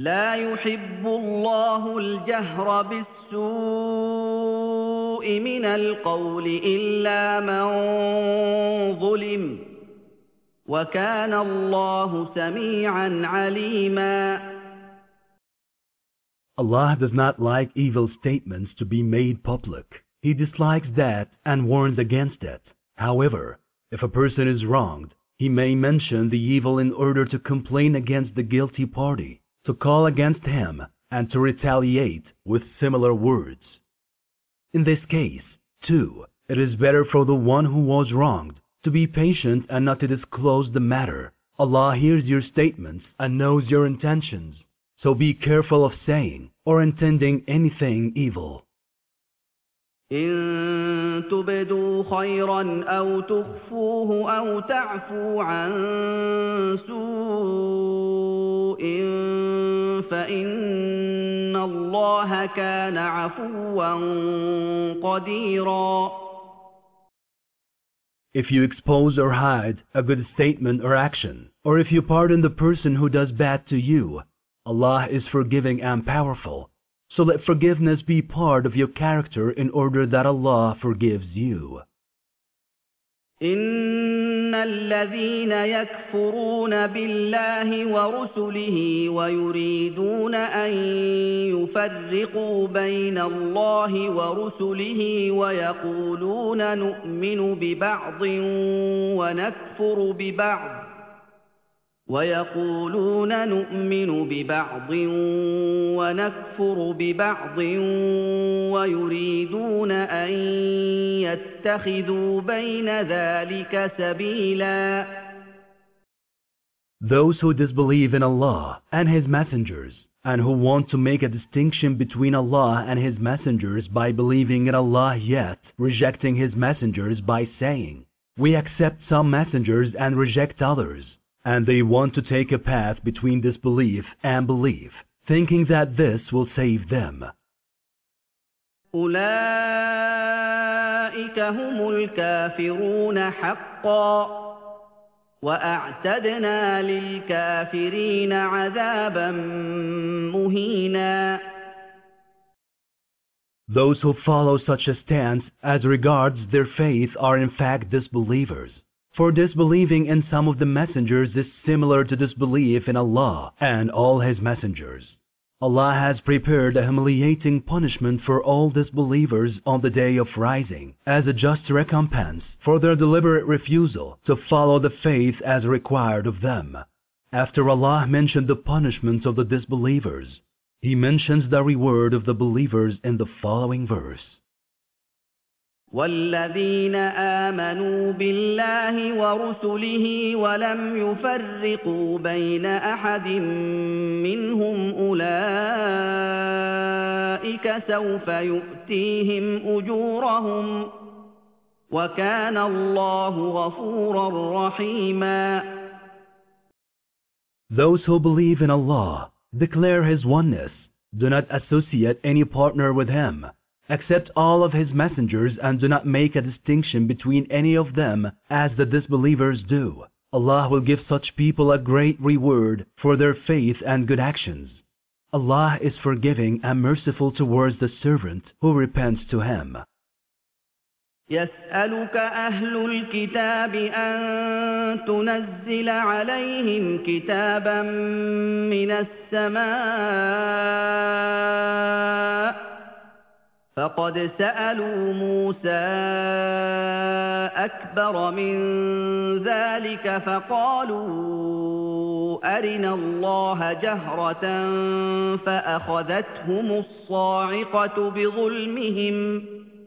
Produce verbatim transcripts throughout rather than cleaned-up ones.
لا يحب الله الجهر بالسوء من القول إلا من ظلم وكان الله سميعا عليما. Allah does not like evil statements to be made public. He dislikes that and warns against it. However, if a person is wronged, he may mention the evil in order to complain against the guilty party, to call against him, and to retaliate with similar words. In this case, too, it is better for the one who was wronged to be patient and not to disclose the matter. Allah hears your statements and knows your intentions, so be careful of saying or intending anything evil. إن تبدوا خيرا أو تخفوه أو تعفوا عن سوء فإن الله كان عفوا قديرا. If you expose or hide a good statement or action, or if you pardon the person who does bad to you, Allah is forgiving and powerful. So let forgiveness be part of your character in order that Allah forgives you. إن الذين يكفرون بالله ورسله ويريدون أن يفرقوا بين الله ورسله ويقولون نؤمن ببعض ونكفر ببعض ويقولون نؤمن ببعض ونكفر ببعض ويريدون أن يتخذوا بين ذلك سبيلا. Those who disbelieve in Allah and His messengers and who want to make a distinction between Allah and His messengers by believing in Allah yet rejecting His messengers by saying, "We accept some messengers and reject others," and they want to take a path between disbelief and belief, thinking that this will save them. أولئك هم الكافرون حقا وأعتدنا للكافرين عذابا مهينا. Those who follow such a stance as regards their faith are in fact disbelievers. For disbelieving in some of the messengers is similar to disbelief in Allah and all His messengers. Allah has prepared a humiliating punishment for all disbelievers on the day of rising as a just recompense for their deliberate refusal to follow the faith as required of them. After Allah mentioned the punishments of the disbelievers, He mentions the reward of the believers in the following verse. والذين آمنوا بالله ورسله ولم يفرقوا بين أحد منهم أولئك سوف يؤتيهم أجورهم وكان الله غفورا رحيما. Those who believe in Allah, declare His oneness, do not associate any partner with Him, accept all of His messengers and do not make a distinction between any of them as the disbelievers do. Allah will give such people a great reward for their faith and good actions. Allah is forgiving and merciful towards the servant who repents to Him. يسألك أهل الكتاب أن تنزل عليهم كتابا من السماء فقد سألوا موسى أكبر من ذلك فقالوا أرنا الله جهرة فأخذتهم الصاعقة بظلمهم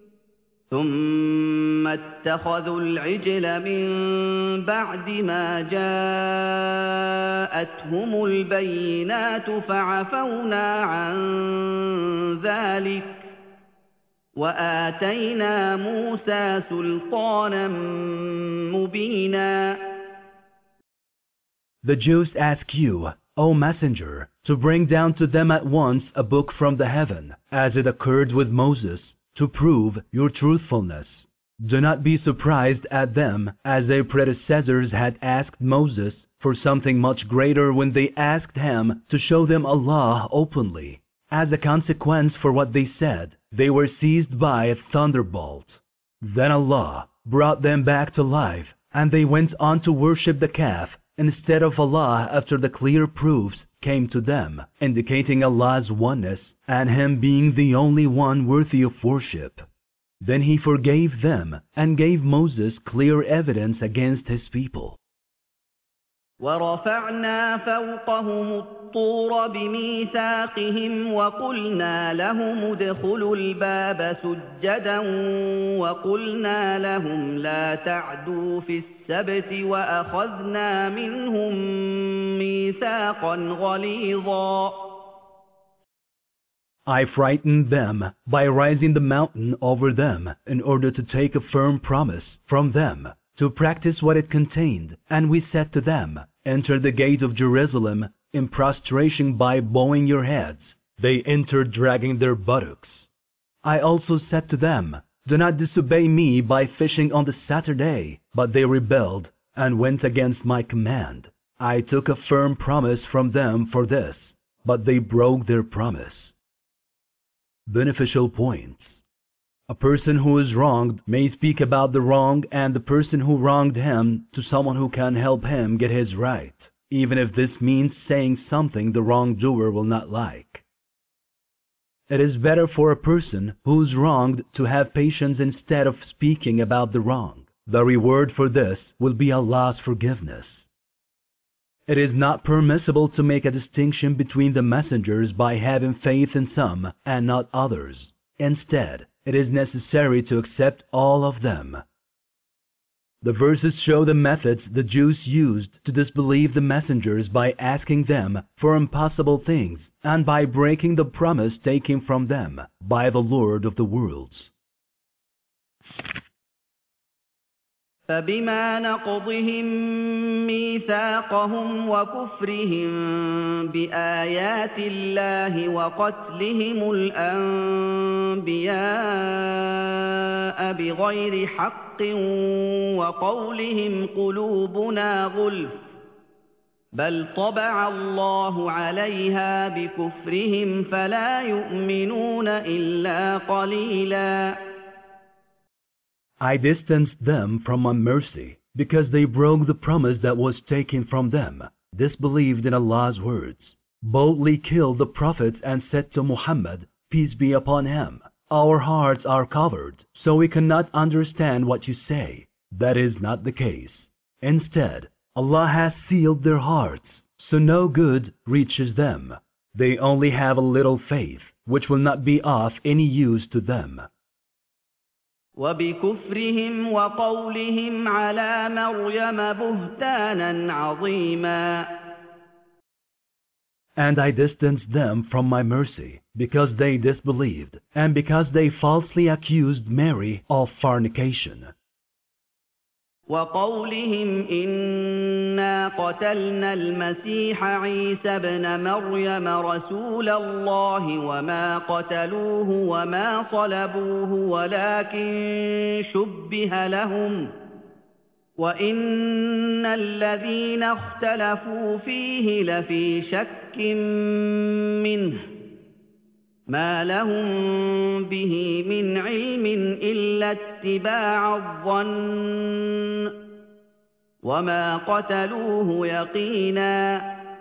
ثم اتخذوا العجل من بعد ما جاءتهم البينات فعفونا عن ذلك وآتينا موسى سلطانا مبينا. The Jews ask you, O Messenger, to bring down to them at once a book from the heaven, as it occurred with Moses, to prove your truthfulness. Do not be surprised at them, as their predecessors had asked Moses for something much greater when they asked him to show them Allah openly. As a consequence for what they said, they were seized by a thunderbolt. Then Allah brought them back to life, and they went on to worship the calf instead of Allah after the clear proofs came to them, indicating Allah's oneness and Him being the only one worthy of worship. Then He forgave them and gave Moses clear evidence against his people. وَرَفَعْنَا فَوْقَهُمُ الطُّورَ بِمِيثَاقِهِمْ وَقُلْنَا لَهُمُ ادْخُلُوا الْبَابَ سُجَّدًا وَقُلْنَا لَهُمْ لَا تَعْدُوا فِي السَّبْتِ وَأَخَذْنَا مِنْهُم مِّيثَاقًا غَلِيظًا. I frightened them by raising the mountain over them in order to take a firm promise from them to practice what it contained, and we said to them, enter the gate of Jerusalem in prostration by bowing your heads. They entered dragging their buttocks. I also said to them, do not disobey me by fishing on the Saturday, but they rebelled and went against my command. I took a firm promise from them for this, but they broke their promise. Beneficial points. A person who is wronged may speak about the wrong and the person who wronged him to someone who can help him get his right, even if this means saying something the wrongdoer will not like. It is better for a person who is wronged to have patience instead of speaking about the wrong. The reward for this will be Allah's forgiveness. It is not permissible to make a distinction between the messengers by having faith in some and not others. Instead, it is necessary to accept all of them. The verses show the methods the Jews used to disbelieve the messengers by asking them for impossible things and by breaking the promise taken from them by the Lord of the worlds. فَبِمَا نَقْضِهِم مِّيثَاقَهُمْ وَكُفْرِهِم بِآيَاتِ اللَّهِ وَقَتْلِهِمُ الْأَنبِيَاءَ بِغَيْرِ حَقٍّ وَقَوْلِهِمْ قُلُوبُنَا غُلْفٌ بَلْ طَبَعَ اللَّهُ عَلَيْهَا بِكُفْرِهِمْ فَلَا يُؤْمِنُونَ إِلَّا قَلِيلًا. I distanced them from my mercy because they broke the promise that was taken from them, disbelieved in Allah's words, boldly killed the prophets and said to Muhammad, peace be upon him, our hearts are covered, so we cannot understand what you say. That is not the case. Instead, Allah has sealed their hearts, so no good reaches them. They only have a little faith, which will not be of any use to them. وَبِكُفْرِهِمْ وَقَوْلِهِمْ عَلَى مَرْيَمَ بُهْتَانًا عَظِيمًا. And I distanced them from my mercy because they disbelieved and because they falsely accused Mary of fornication. وَقَوْلِهِمْ إِنَّا قَتَلْنَا الْمَسِيحَ عِيسَى ابْنَ مَرْيَمَ رَسُولَ اللَّهِ وَمَا قَتَلُوهُ وَمَا صَلَبُوهُ وَلَكِن شُبِّهَ لَهُمْ وَإِنَّ الَّذِينَ اخْتَلَفُوا فِيهِ لَفِي شَكٍّ مِّنْهُ مَا لَهُم بِهِ مِنْ عِلْمٍ إِلَّا اتِّبَاعَ الظَّنِّ وَمَا قَتَلُوهُ يَقِينًا.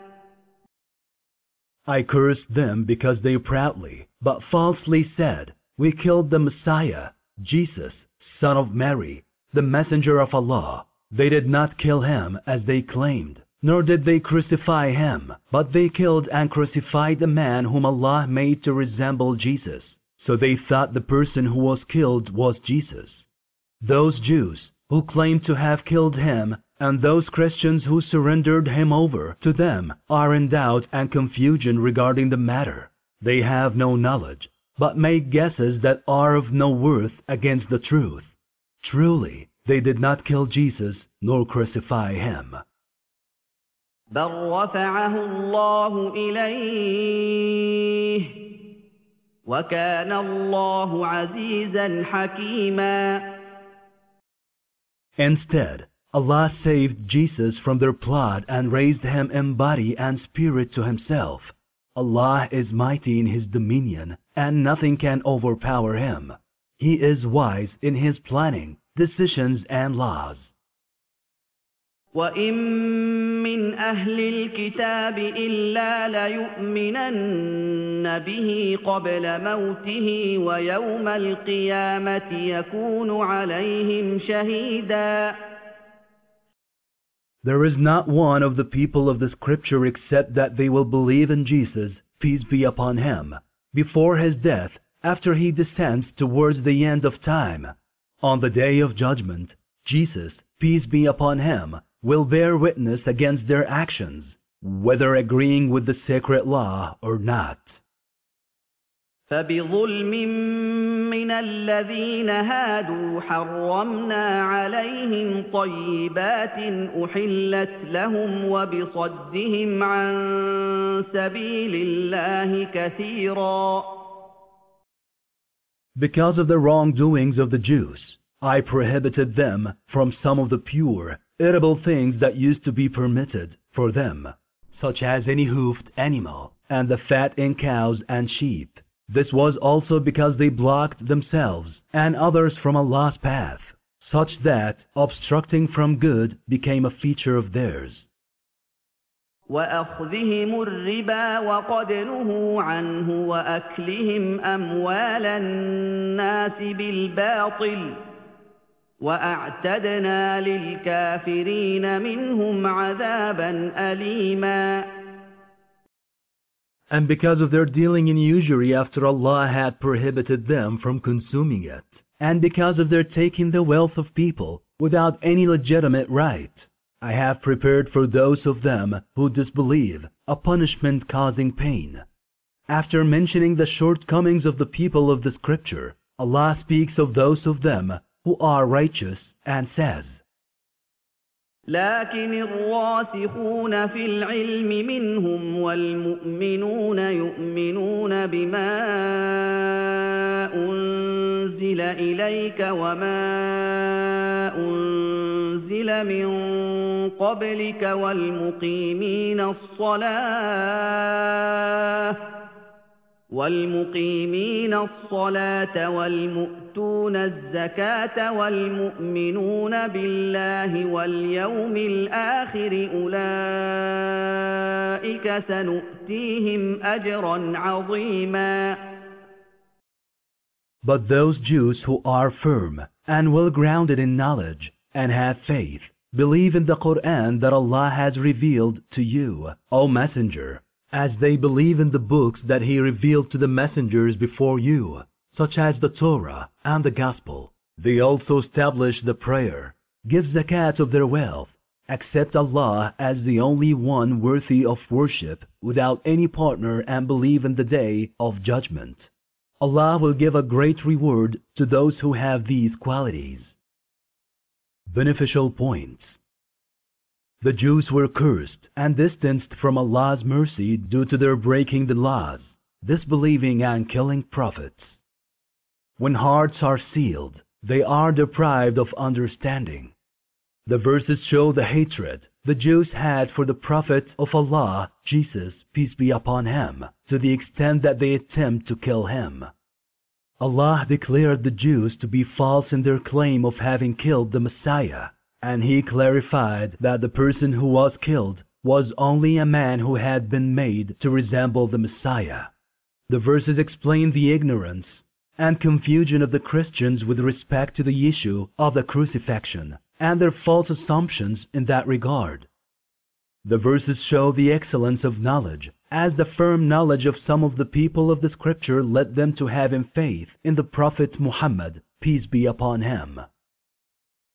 I cursed them because they proudly, but falsely said, we killed the Messiah, Jesus, son of Mary, the messenger of Allah. They did not kill him as they claimed, nor did they crucify him, but they killed and crucified the man whom Allah made to resemble Jesus. So they thought the person who was killed was Jesus. Those Jews who claimed to have killed him and those Christians who surrendered him over to them are in doubt and confusion regarding the matter. They have no knowledge, but make guesses that are of no worth against the truth. Truly, they did not kill Jesus nor crucify him. بَلْ رَفَعَهُ اللَّهُ إِلَيْهِ وَكَانَ اللَّهُ عَزِيزًا حَكِيمًا. Instead, Allah saved Jesus from their plot and raised him in body and spirit to himself. Allah is mighty in his dominion, and nothing can overpower him. He is wise in his planning, decisions and laws. وَإِن مِّنْ أَهْلِ الْكِتَابِ إِلَّا لَيُؤْمِنَنَّ بِهِ قَبْلَ مَوْتِهِ وَيَوْمَ الْقِيَامَةِ يَكُونُ عَلَيْهِمْ شَهِيدًا. There is not one of the people of the scripture except that they will believe in Jesus, peace be upon him, before his death, after he descends towards the end of time. On the day of judgment, Jesus, peace be upon him, will bear witness against their actions, whether agreeing with the sacred law or not. فَبِظُلْمٍ مِّنَ الَّذِينَ هَادُوا حَرَّمْنَا عَلَيْهِمْ طَيِّبَاتٍ أُحِلَّتْ لَهُمْ وَبِصَدِّهِمْ عَن سَبِيلِ اللَّهِ كَثِيرًا. Because of the wrongdoings of the Jews, I prohibited them from some of the pure, edible things that used to be permitted for them, such as any hoofed animal, and the fat in cows and sheep. This was also because they blocked themselves and others from Allah's path, such that obstructing from good became a feature of theirs. وَأَخْذِهِمُ الرِّبَا وَقَدْ نُهُوا عَنْهُ وَأَكْلِهِمْ أَمْوَالَ النَّاسِ بِالْبَاطِلِ وَأَعْتَدْنَا لِلْكَافِرِينَ مِنْهُمْ عَذَابًا أَلِيمًا. And because of their dealing in usury after Allah had prohibited them from consuming it, and because of their taking the wealth of people without any legitimate right, I have prepared for those of them who disbelieve a punishment causing pain. After mentioning the shortcomings of the people of the scripture, Allah speaks of those of them who are righteous and says, لكن الراسخون في العلم منهم والمؤمنون يؤمنون بما أنزل إليك وما أنزل من قبلك والمقيمين الصلاة والمقيمين الصلاة والمؤتون الزكاة والمؤمنون بالله واليوم الآخر أولئك سنؤتيهم أجرا عظيما. But those Jews who are firm and well grounded in knowledge and have faith believe in the Quran that Allah has revealed to you, O Messenger, as they believe in the books that He revealed to the messengers before you, such as the Torah and the Gospel. They also establish the prayer, give zakat of their wealth, accept Allah as the only one worthy of worship without any partner, and believe in the Day of Judgment. Allah will give a great reward to those who have these qualities. Beneficial points. The Jews were cursed and distanced from Allah's mercy due to their breaking the laws, disbelieving and killing prophets. When hearts are sealed, they are deprived of understanding. The verses show the hatred the Jews had for the Prophet of Allah, Jesus, peace be upon him, to the extent that they attempt to kill him. Allah declared the Jews to be false in their claim of having killed the Messiah, and He clarified that the person who was killed was only a man who had been made to resemble the Messiah. The verses explain the ignorance and confusion of the Christians with respect to the issue of the crucifixion and their false assumptions in that regard. The verses show the excellence of knowledge, as the firm knowledge of some of the people of the scripture led them to have in faith in the Prophet Muhammad, peace be upon him.